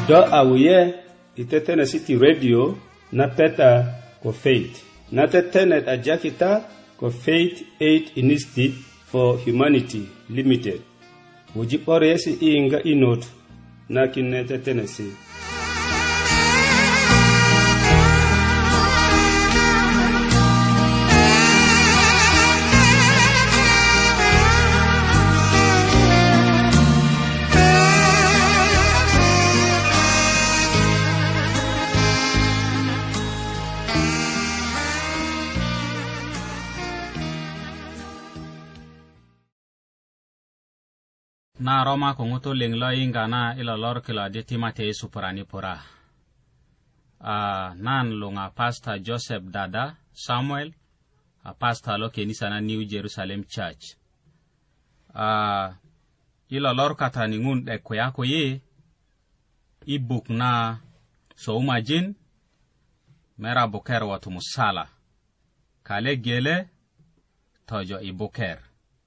do awuye itetene City Radio na peta ko Faith. Na tetene ajakita ko Faith Aid Initiative for Humanity Limited. Wujipore yesi inga inot na kinete tenesi. Na Roma kongoto lenglo inga na ila lor kila de Timate superani pora. Nan lunga Pastor Joseph Dada Samuel, pastor lo kenisa na New Jerusalem Church. Ila lor kata ningun de koyako ye ibuk na souma jin mera boker watu musala. Kale gele tojo iboker.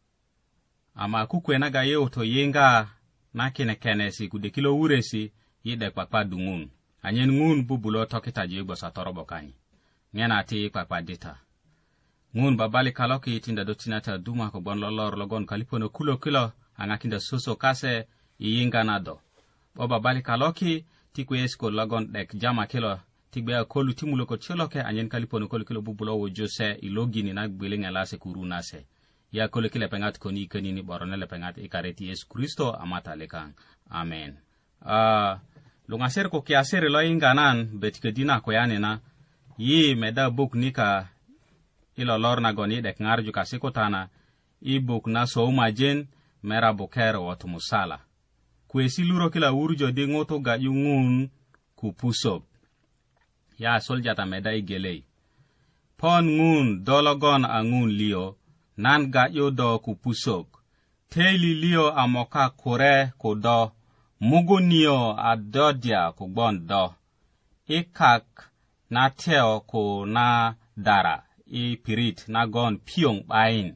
Ama kukwe na ga yeo to yenga na kine kenesi kudekilo uresi yide kwakwa dungun. Anyen ngun bubulo tokita jigbo sa torobo kanyi. Ngena ati kwakwa dita. Ngun babali kaloki itinda dotinata duma kubon lolor logon kalipono kulo kilo angakinda suso kase yenga nado. Bo babali kaloki tikwe esko logon dek jama kilo tikbea kolu timulo ko chiloke anyen kalipono kolu kilo bubulo wojose ilogini na gbilinga lase kurunase. Ya kole kile pengat koni kanini boronele pengat ikareti Yesu Kristo amata lekang. Amen. Lungaser ko kiaser lo inganan betkedina ko yanena yi meda book nika ilo lorna goni dek ngarju kasikotana i book na souma jen mera boker watu musala. Kwesi luro kila urjo de ngoto ga yungun kupusob. Ya soljata meda igelei. Pon ngun dologon angun lio nan ga yodo kupusok. Teli lio amoka kore kodo. Mugunio adodia kugbon do. Ikak na teo ko na dara. I pirit na gon piong bain.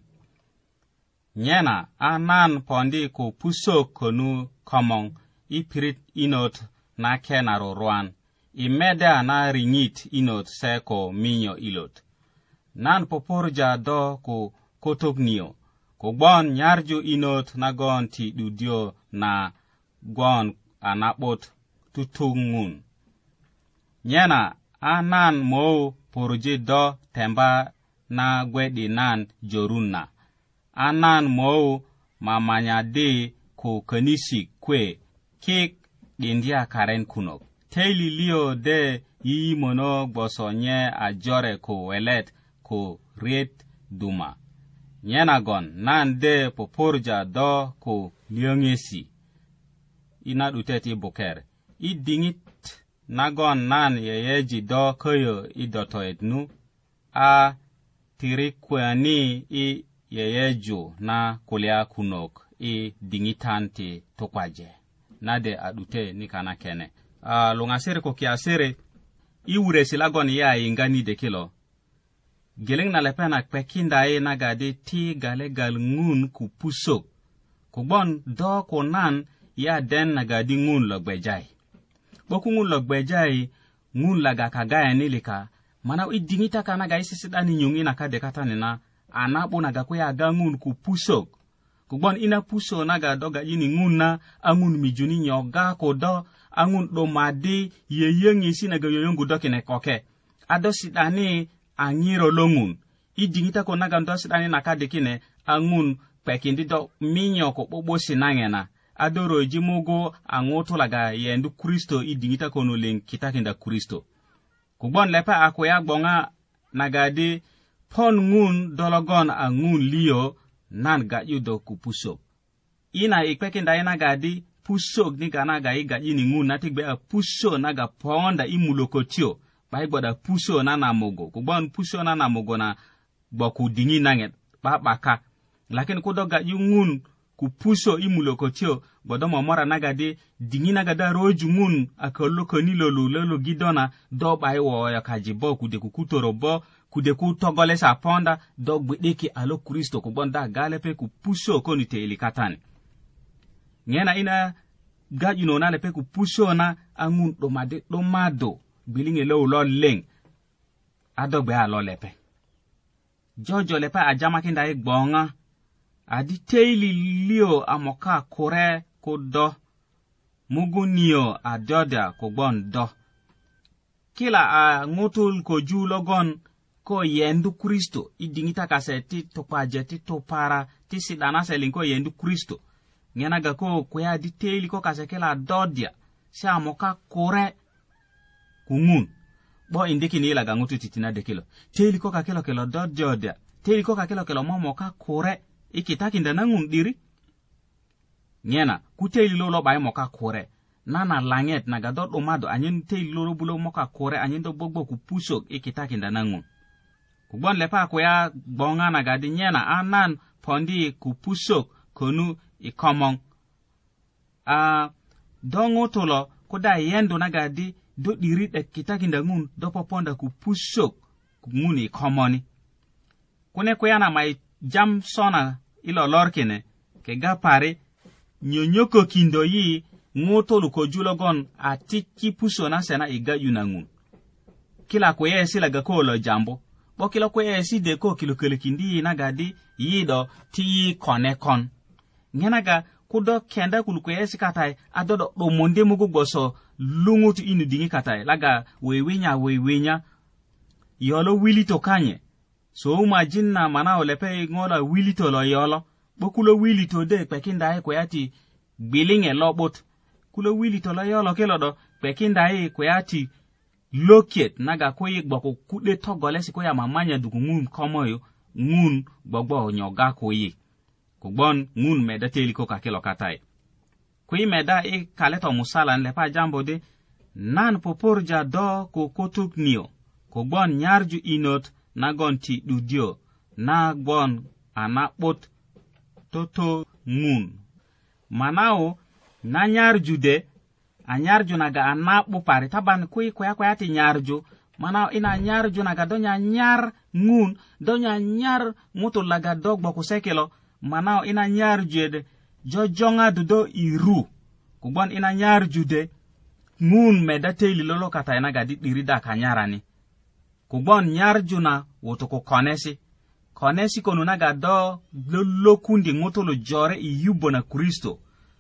Nyena anan pondi kupusok konu komong. I pirit inot na kenaro ruan. I meda na ringit inot seko minyo ilot. Nan poporja do ku kotognio. Kugbon nyarju inot na gon ti dudio na gon anapot tutungun. Nyena anan mo porje do temba na gwedi nan jorunna. Anan mo mamanya de ko kanisi kwe kik dindia karen kunok. Teli lio de yi mono gbosonye ajore ko welet ko ret duma. Nyenagon nan de poporja do ko liongesi. Ina uteti boker. I dingit nagon nan yeyeji do koyo idoto etnu. A tirikwani i yeyeju na kulia kunok. I dingitanti tokwaje. Nade adute nikana kene. Lungasere ko kiasere. I uresi lagon ya ingani de kilo. Geleng na lepena pekinda e nagade ti gale gal ngun kupusok. Kubon do konan ya den nagadi ngun logbejai. Boku ngun logbejai ngun laga kagaya nilika. Mana idingita ka naga isisidani nyungi nakade katanina. Anapo naga kuya aga ngun kupusok. Kubon ina puso naga doga ini ngun na angun mijuni nyoga kodo. Angun domade yeyengi si naga yoyongu dokine koke. Adosidani anyiro longun. Idingita ko naganto sidani nakade kine angun pekindi do minyo ko bobo sinangena. Adoro jimogo angoto laga yendu Kristo idingita ko noleng kitakinda Kristo. Kubon lepa akoya gbonga nagade pon ngun dologon angun lio nan ga yudo kupuso. Ina ikpekinda nagade pusok ni ganaga iga ini ngun natigbe a puso naga ponda imulokotio. Baiboda puso na namogo. Kubon puso na namogo na boku dingi nanget. Baka. Lakini kudoga yungun kupuso imulokotio. Bodo mamora nagade dingi nagada roju ngun akoloko nilolo lolo gidona. Do baiwo ya kajibo kudeku kutorobo. Kudeku togole sa ponda. Do gwedeki alo Kristo. Kubon da galepe kupuso konite ilikatani. Ngena ina gaju na lepe ku puso na angun do mado bilinge lo leng adogbe alo lepe jojo lepe ajama kinda igbonga adi teili lio amoka kore ko do mugunio adoda ko gbon do kila a ngotul ko julogon ko yendu Kristo idingita kaseti to pajeti to para ti sidana selin ko yendu Kristo ngena ga ko kuya di teili ko kasekela dodia si amoka kore kungun bo indiki ni la ga ngotu titina de kilo teili ko ka kelo dodia teili ko ka kelo momoka kore ikitaki ndana ngun diri ngena ku teili lo bai moka kore nana langet na ga do mado anyin teili lo bulo moka kore anyin do bogbo ku pusok ikitaki ndana ngun kubon lepa ko ya bonga na gadi nyena anan pondi ku pusok konu ikomong dongo tolo koda yendo na gadi do diri de kitakinda ngun do poponda ku pusok ngun ikomoni kune ko yana mai jam sona ilo lorkine ke gapare nyonyoko kindo yi ngotolu ko julogon atiki puso na sena iga yunangun kila ko yesi laga ko lo jambo bo kilo ko esi de ko kilo kelekindi na gadi yido ti konekon ngenaga kudo kenda kulu ko esi katai adodo do monde mugo gboso lungutu inu dingi katai laga wewenya yolo wilito kanye so ma jinna mana olepe ngola wilito lo yolo bo kulo wilito de pekinda ko yati bilinge lobot kulo wilito lo yolo kelodo pekinda ko yati loket naga ko yigboko kude togole si ko ya mamanya dugu ngun komoyo ngun gbogbo nyoga ko yi kugbon ngun meda teli ko ka kelo katai ko meda kaleto musala le jambo de nan poporja do ko kotuk nio kugbon nyarju inot nagon ti dudio nagbon anapot toto ngun manao na nyarju de anyarju naga anapu pare taban kui koya ti nyarju mana ina nyarju naga donya nyar ngun donya nyar muto laga dogbo ku sekelo mana ina nyarju de jojonga dudo iru kubon ina nyarju de ngun medateli lolo kata naga dirida kanyarani kubon nyarju na woto ko konesi konu naga do lokundi muto lo jore iyubo na Kristo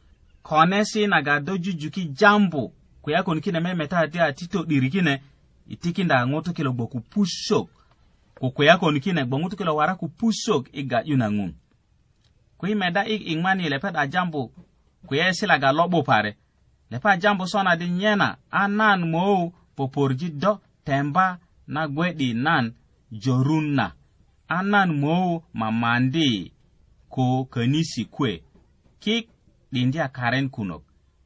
konesi naga doju juki jambo kuya konkine memeta dia tito dirikine itikinda ngoto kilo boku pusok kuya konkine bongoto kilo wara ku pusok iga yunangun kuyi meda ingmani lepet jambo kuya silaga lobo pare lepa jambo sona di nyena anan mo poporji do temba na gwedi nan jorunna anan mo mamandi ko kanisi kwe kik dindia karen kunok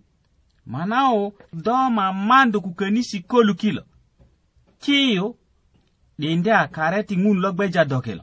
manao do mamandu ku kanisi kolu kilo kiyo dindia kareti ngun logbeja dokelo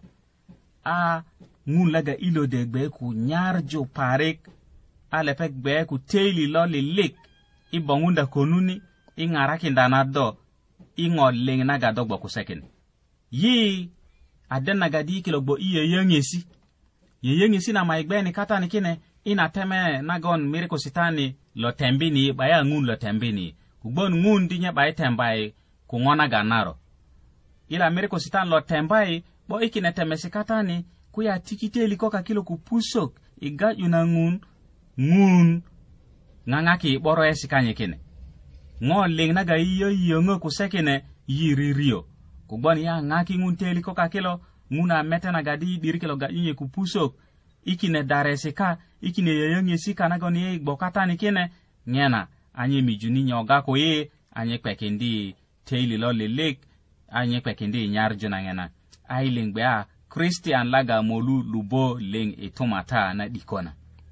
ngun laga ilo de gbe ku nyarjo parek alepek gbe ku teili loli lik ibongunda konuni ingaraki ndana do ingoleng naga dogbo ku seken yi aden naga di kilo gbo iye yengesi na maigbe ni kata ni kine ina teme nagon miriko sitani lo tembini baya ngun lo tembini kugbon ngun dinya baya tembai kungona ganaro ila miriko sitan lo tembai bo ikine teme sikatani kuya tikite likoka kilo kupusok iga yuna ngun ngangaki boro esikanye kine ngo ling naga iyo ngo kusekine yiririo kugbon ya ngaki ngun te likoka kilo nguna meta naga di dirikelo ga inye kupusok ikine daresika ikine yeyenge sika nagon ye gbokata ni kine ngena anye mijuni nyoga ko ye anye kwekindi teili lo lelek anye kwekindi nyarju na ngena ailing bea Christian laga molu lubo ling itomata na dikona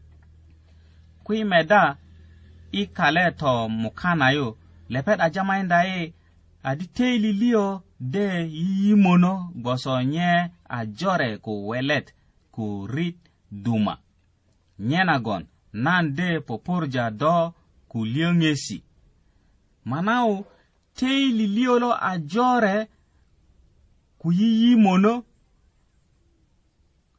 kui meda ikaleto mukana yo lepet ajama inda adi teili lio de yimono gosonye ajore ko welet ko rit duma nyenagon nan de poporja do ku liongesi manao teili liolo ajore ku yimono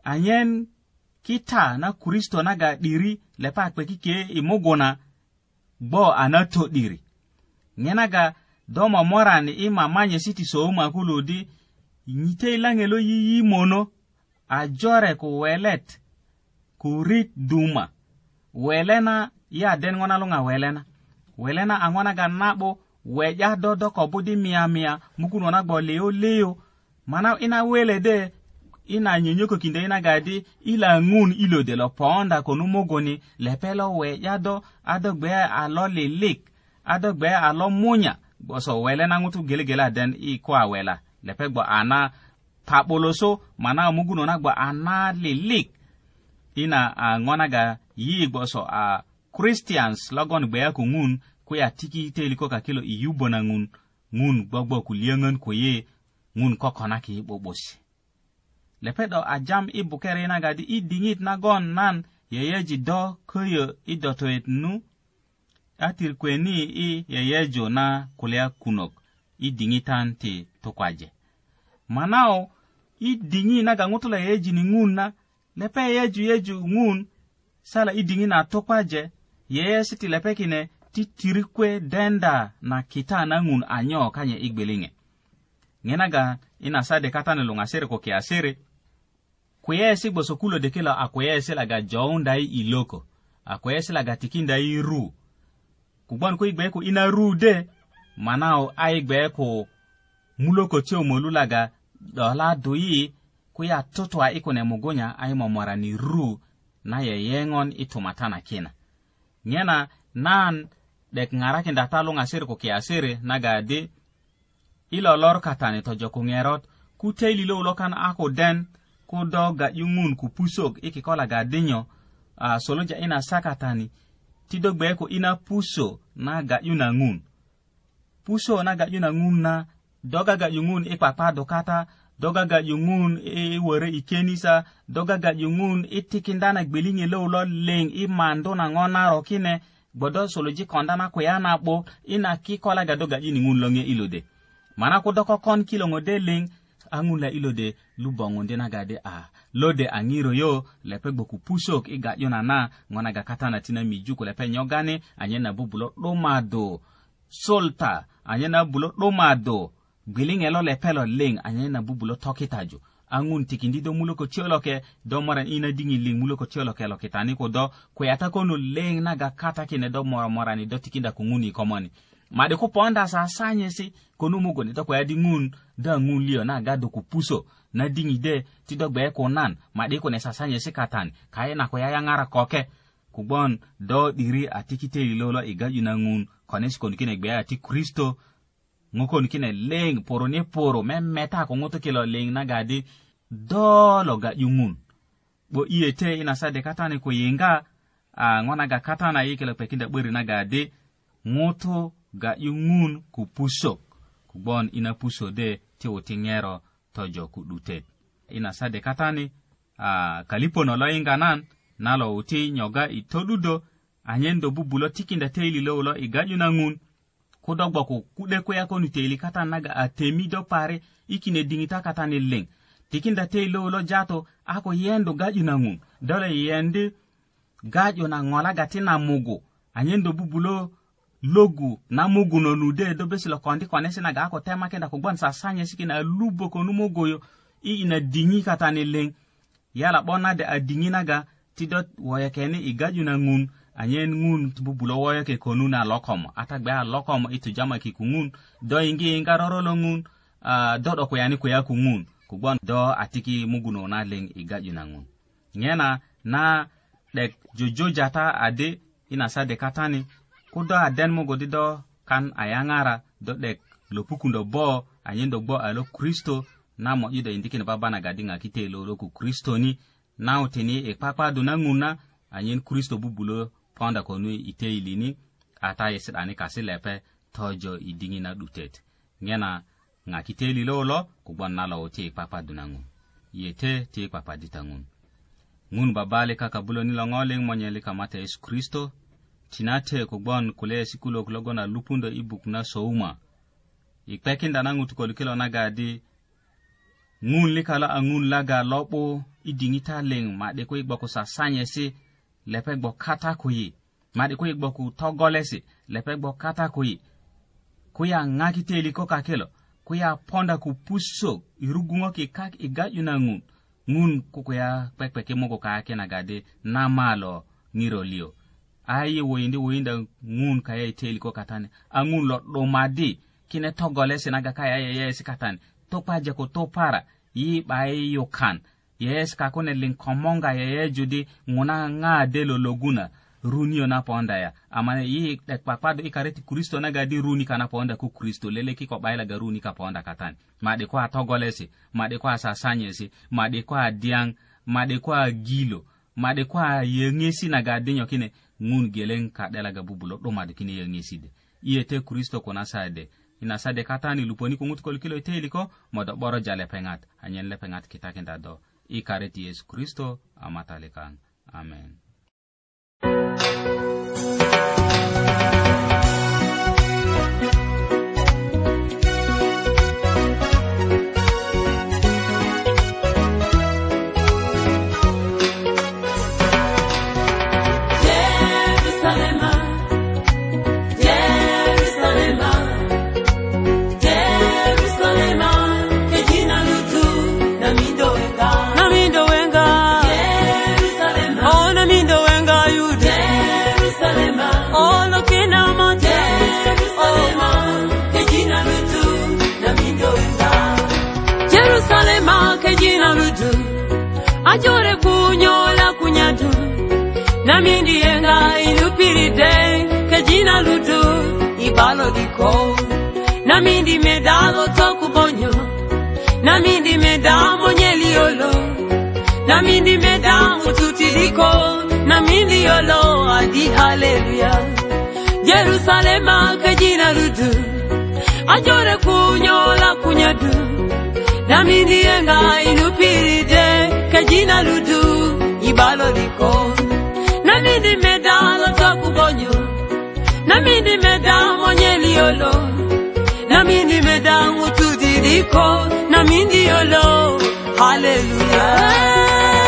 anyen kita na Kristo naga diri lepa kwekike imogona gbo anato diri ngena ga do ma morani ima manye siti so uma kuludi nyite ilangelo yi mono ajore ku welet ku rit duma welena ya den ngona lunga welena angona ga nabo weja dodo ko budi mia mukuno na gbo leo mana ina wele de ina nyenyoko kinde ina gadi ila ngun ilo de lo ponda konu mogoni lepelo weja do adogbe alo lelik adogbe alo munya so welena ngutu gelegela den I ko awela lepegbo ana papoloso mana muguno na gbo ana lelik ina ngona ga yi gbo so Christians logon gbe ku ngun ku ya tiki teliko ka kilo iyubo na ngun gbogbo ku liengen ku ye ngun kokona ki bobosi lepedo ajam ibukere na gadi idingit na gon nan yeyeji do koyo idoto etnu atir kweni yeyejo na kulea kunok idingitan te tokwaje manao idingi na gangutula yeji ni ngun na lepe yeju ngun sala idingi na tokwaje yeye siti lepekine titirikwe denda na kita na ngun anyo kanye igbelinge ngenaga ina sade katane lungasere ko kiasere kweyesi bosokulo dekela akweyesi laga jounda iloko akweyesi laga tikinda iru kubon ko igbe ko ina ru de manao aigbe ko muloko che omolulaga dola doyi ko ya totwa ikone mugonya ai momora ni ru na yeyengon itumatana kina ngena nan dek ngarake ndatalo ngasere ko kiasere naga de ilo lor katane to jokungerot ku teili lo lokan ako den ku doga yungun ku pusok ikikola ga dinyo soloja ina sakatani tidogbe ko ina puso naga yunangun puso naga yunangun na doga ga yungun ipapa dokata doga ga yungun wore ikenisa doga ga yungun itikindana gbelinye lo leng imando na ngona rokine bodo soloji kondana ko yana bo ina kikola ga doga yiningun longe ilode mana ko doko kon kilo modeling angula ilode lubongo ndena gade lode angiro yo lepe boku pusok iga yonana ngona ga katana tina mijuko lepe nyogane anyena bubulo domado solta anyena bulo domado gbilingelo lepelo ling anyena bubulo tokitajo angun tikindido muloko tioloke do moran ina dingi ling muloko tioloke lokitani ko do ko yata kono ling naga kata kine do morani do tikinda kunguni komoni made ko ponda sa sanyesi konu mugoni to ko yadi ngun da ngun lio na gado ku puso na dingi de ti do gbe ko nan made ko ne sa sanyesi katan kaye na ko ya ngara koke kubon do diri atikite lolo igaju na ngun kones kon kine gbe ati Kristo ngokon kine leng poro ne poro meta ko ngoto kilo leng na gadi do lo ga yungun bo iete ina sade katane ko yenga ngona ga katana yikelo pekinda buri na gadi ngoto ga yungun ku puso kubon ina puso de ti otingero tojo ku dute ina sade katani kalipo no lo inga nan nalo uti nyoga itodudo anyendo bubulo tikinda teili lo igaju na ngun kudogbo ko kude ko yakoni teili kata naga atemi do pare ikine dingita kata ni leng tikinda teili lo jato ako yendo gaju na ngun dole yende gaju na ngola gatina mugu anyendo bubulo logu na mugu no nude do besilo kondi konese naga ako tema kenda ko bon sa sanye sikina lubo ko numogoyo ina dingi kata ni leng yala bona de adingi naga tidot woyekeni igaju na ngun anyen ngun bubulo woyeke konu na lokom atagbe lokom itu jama ki kungun do ingi ngaroro lo ngun do ko yani ko yakungun kubon do atiki muguno na leng igaju na ngun ngena na dek jojo jata ade ina sade katani kudo aden mugodi do kan ayangara do dek lopukundo bo anyendo bo alo Kristo na mo yudo indikine baba na gadinga kitelo lo ku Kristo ni na utini papa do na nguna anyen Kristo bubulo ponda konu iteilini ata yesidani kasilepe tojo idingi na dutet ngena ngakiteli lolo kubon nalo oti papa dunangu yete ti papa ditangun ngun babale kaka bulo ni longole monyele kamata Yesu Kristo tinate kubon kule sikulo kulogona lupundo ibukuna souma ikpekinda nangu tukolikelo nagadi ngun likala angun laga lopo idingi ta leng ma de ko igbako sa sanyesi lepegbo kata koyi madi ko igbo ku togolesi lepe gbo kata ku ya ngakite liko kakelo ku ya ponda ku puso irugungo ki kak igayuna ngun ku ya pekpeke moko ka na gade na malo ngirolio ayi woyinda ngun ka ya iteliko katane angun lo do madi kine togolesi naga ka ya yes katane to paje ko to para yi bai yo kan yes ka kone linkomonga ye judi nguna nga de lo loguna runio na ponda ya amane yi pakpado ikareti Kristo na gadi runi kana ponda ku Kristo lele ki ko baila ga runi ka ponda katani made kwa togolesi made kwa sasanyesi made kwa diang made kwa gilo made kwa yengesi na gadinyo kine ngun gelen ka dela ga bubulo do made kine yengesi de yete Kristo kona sade ina sade katani luponi ku mutkol kilo teliko modo boro jale pengat anyen le pengat kitakenda do ikareti Yesu Kristo amatalekan amen. Ajore kunyola kunyadu namindi yenga inupiride kejina ludu ibalo diko namindi medalo tokubonyo namindi medamo nyeliolo namindi medamo tutidiko namindi yolo adi haleluya Jerusalema kejina ludu ajore kunyola kunyadu namindi yenga inupiride kajina ludu ibalo liko namindi medalo tokubonyo namindi medamo nyeliolo namindi medamo tudidiko namindi yolo hallelujah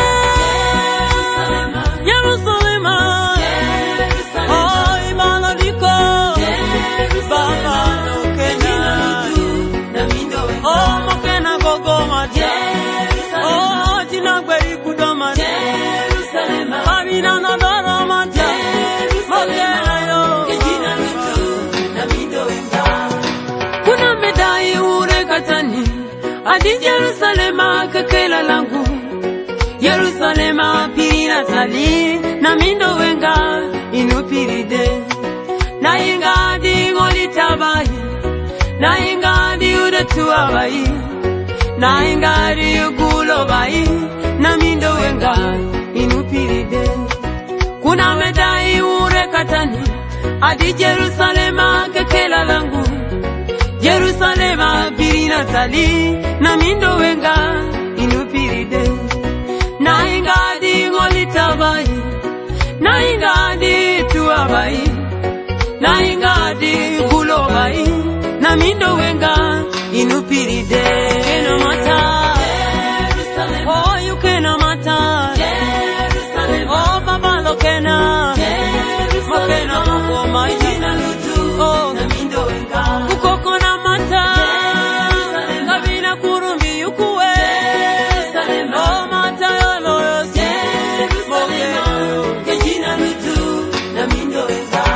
Adi Jerusalema kakela langu Jerusalema pirina tali na mindo wenga inupiride na inga di ngolitabai na inga di udatuabai na inga di ugulobai na mindo wenga inupiride kuna medai urekatani Adi Jerusalema kakela langu Jerusalema pirina tali na mindo wenga inupiride na ingadi ngolitabai na ingadi tuabai na ingadi kulobai na mindo wenga inupiride keno mata Jerusalem oh you keno mata Jerusalem oh baba lokena Jerusalem oh my jina lutu oh na mindo wenga ukoko na mata kabina kurumbi ukuwe oh mata yolo Jerusalem kejina lutu na mindo wenga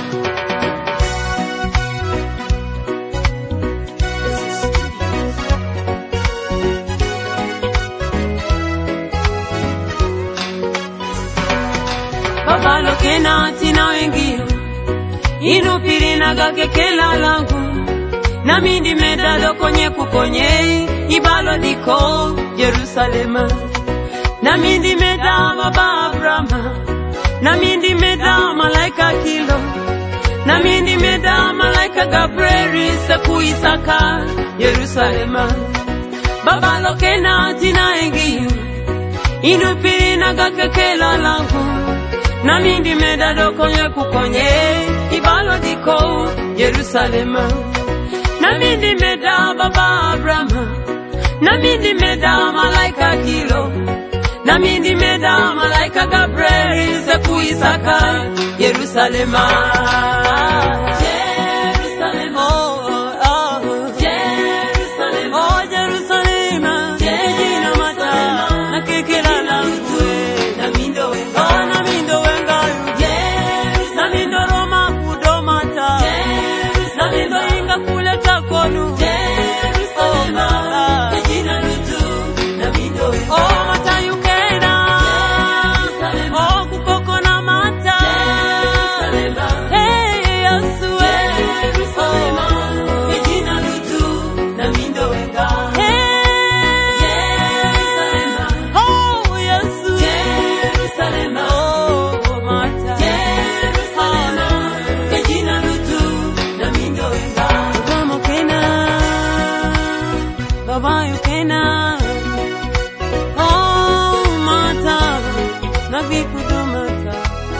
baba lokena tina wengio inupirina gakekela langu namindi medalo konye kukonye ibalo diko Jerusalema namindi medama baba Abrahama namindi medama malaika kilo namindi medama malaika Gabriel saku Isaka Jerusalema baba lokena tina engiyo inupirina gakekela langu namindi medalo konye kukonye ibalo diko Jerusalema namindi meda baba Abrahama namindi meda malaika kilo nami ndimeda malaika Gabriel ze kuisaka Yerusalema. Jerusalem, Jerusalem, Jerusalem, jina mata na kekela na kue na mindo wenga na mindo wenga na mindo Roma kudomata na mindo inga kule takonu Jerusalem jina lutu na mindo wenga mata yukena kukoko na mata hey Yesu Jerusalem jina lutu na mindo wenga Baba yukena mata na vikudumata.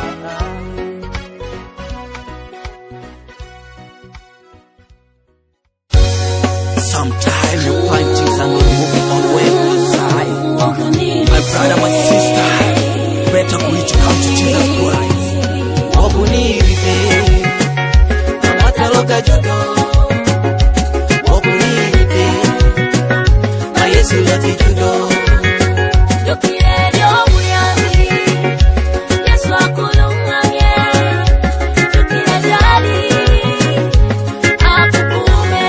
Sometimes you find things are not moving on where you side. My brother, my sister, better for you to come to Jesus Christ. Obunirite, amataloka judo. Obunirite, na Yesu lati judo. Yokirelio buyami, Yesu akulunganye. Yokirejali, akukume.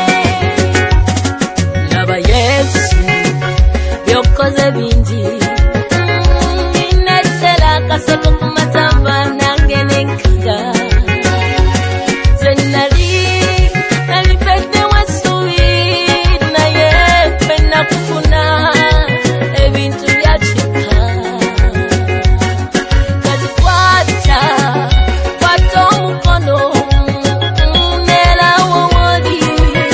Laba Yesu, yokoze binji. Inesela kasoko kumatamba nange nenkida. Nalipete wasuwi na yepe na kufuna ebintu byachika kati kwacha kwato mukono nela wawodi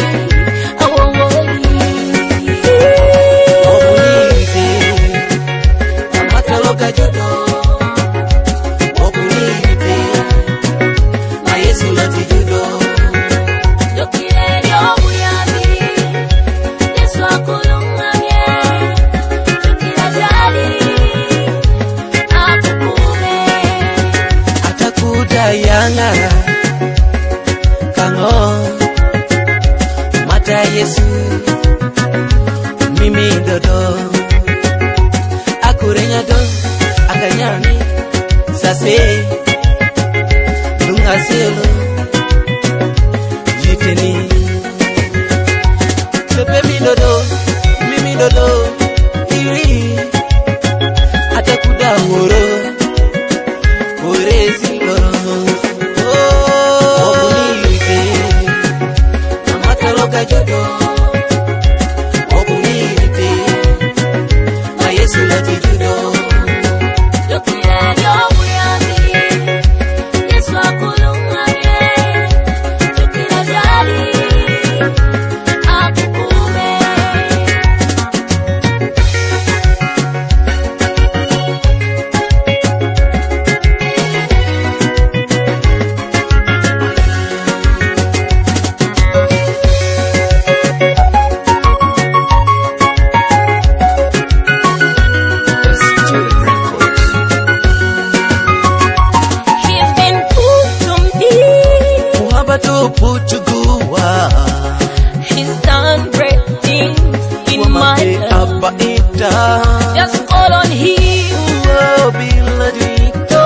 Obunirite, amataloka judo. Obunirite, na Yesu lati judo. Yokirelio buyami, Yesu akulunganye. Yokirejali, akukume. Atakuja yanga kango mata Yesu mimi dodo akurenya do akanyami sase dungaselo jiteni sepe mimi dodo iri atakuda woro orezi loro obunirite amataloka jodo obunirite na Yesu lati judo. Yokirelio buyami, Yesu akulunganye. Yokirejali, akukume. He's been good to me. Muhabbatu puchugua He's done great things in my wamake life. abba ita Just call on him. biladika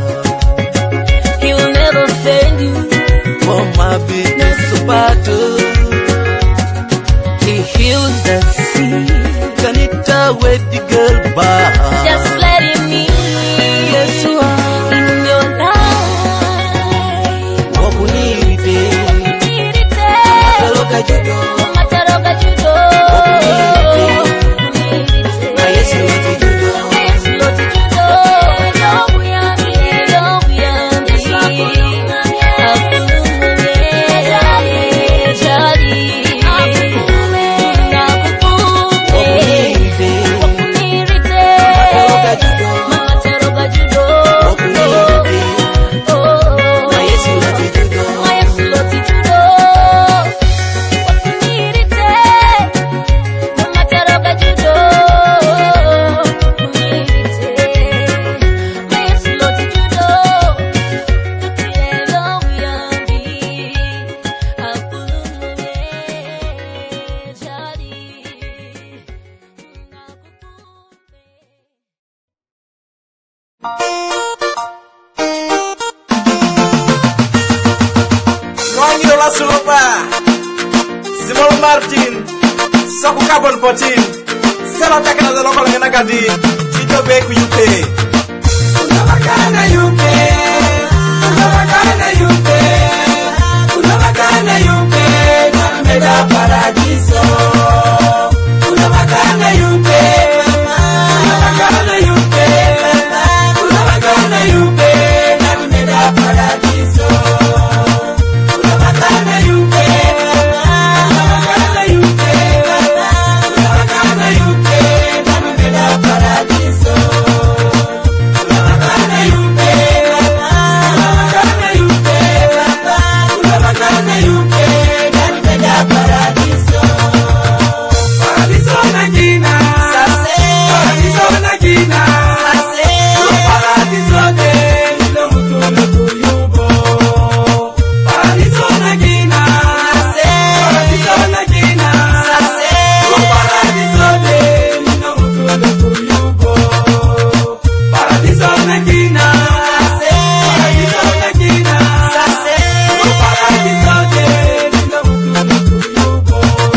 He'll never fail you. wamabina supatu He heals the sick. kanita wedi girl ba Just let him in. Yesua In your life. obunirite Nirite. taloka judo Mataroga judo. na Yesu lati judo. Yesu loti judo. Buyami, buyami. Yesu akulunganye. Jali. Akukume. Obunirite Nirite. taloka Angelo la Sulupa, Simon Martin, Soku Carbon 14, Sero Takana the local Nagadi, Tito Beku UK. Unabakana UK, Unabakana UK, Unabakana UK, Nameda Paradiso. Unabakana UK, Unabakana UK, Unabakana UK, Nameda Paradiso. Unabakana UK, Unabakana UK, Unabakana UK, Nameda Paradiso. Unabakana UK, Unabakana UK, Unabakana UK, Nameda Paradiso. Paradiso na jina, Paradiso na jina, Paradiso de ilo mutule kuyubo. Paradiso na jina, Paradiso na jina, Paradiso de ilo mutule kuyubo. Paradiso na jina, Paradiso na jina, Paradiso de ilo mutule kuyubo.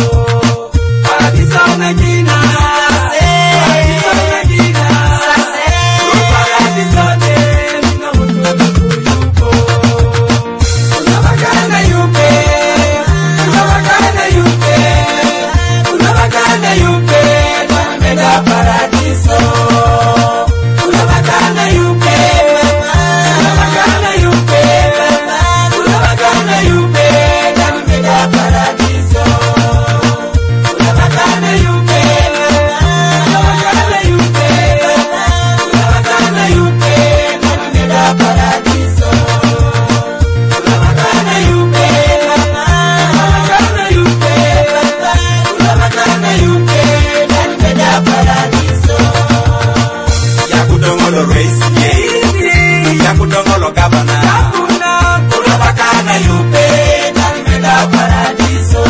Paradiso na jina, Paradiso na jina, Paradiso de ilo mutule kuyubo. Unabakana UK, Unabakana UK, Unabakana UK, Nameda Paradiso. Unabakana UK, Unabakana UK, Unabakana UK, Nameda Paradiso. Unabakana UK, Unabakana UK, Unabakana UK, Nameda Paradiso. Unabakana UK, Unabakana UK, Unabakana UK, Nameda Paradiso. Yakudongolo race, Yakudongolo governor, Unabakana UK, Nameda Paradiso.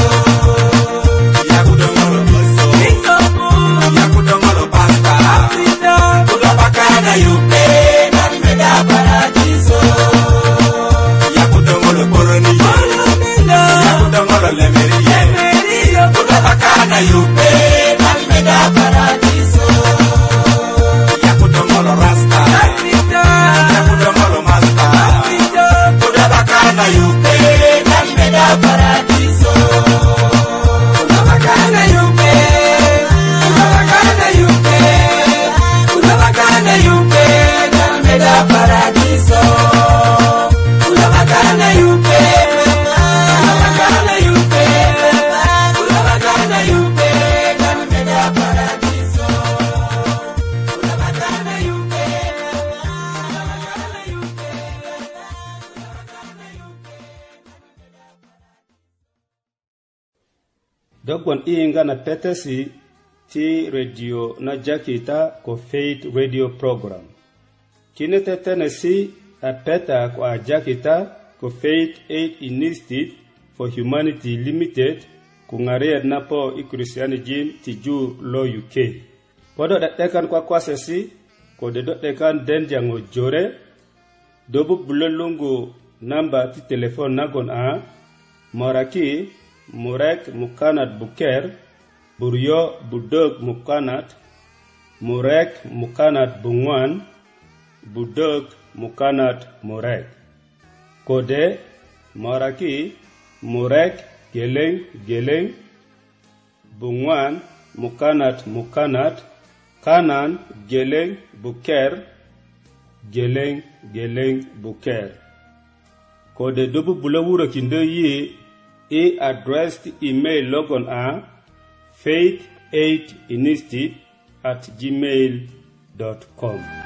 Yakudongolo boso, Yakudongolo pastor, Unabakana UK, Nameda Paradiso. Yakudongolo boroni, Yakudongolo lemerie, Unabakana UK, Nameda Paradiso. Yakudongolo rasta, Yakudongolo master, Unabakana UK, Nameda Paradiso. Unabakana UK, Unabakana UK, Unabakana UK, Nameda Paradiso. Unabakana UK, Unabakana UK, Unabakana UK, Nameda Paradiso. Unabakana UK, Unabakana UK, Dogon inga na petesi ti radio na jakita ko Faith Radio Program. Kinete tenesi a peta ko a jakita ko Faith Aid Initiative for Humanity Limited ku ngare na po i Christianity ti ju lo UK. Podo da tekan kwa kwasesi ko de do tekan den jango jore dobu bulolungu namba ti telefon nagon a moraki Murek Mukanat Buker, Buryo Budog Mukanat, Murek Mukanat Bungwan, Budog Mukanat Murek. Kode Moraki Murek Geleng Geleng, Bungwan Mukanat Mukanat, Kanan Geleng Buker, Geleng Geleng Buker. Kode dobu bulawuro kindo yi addressed email logon a faith8initiative@gmail.com.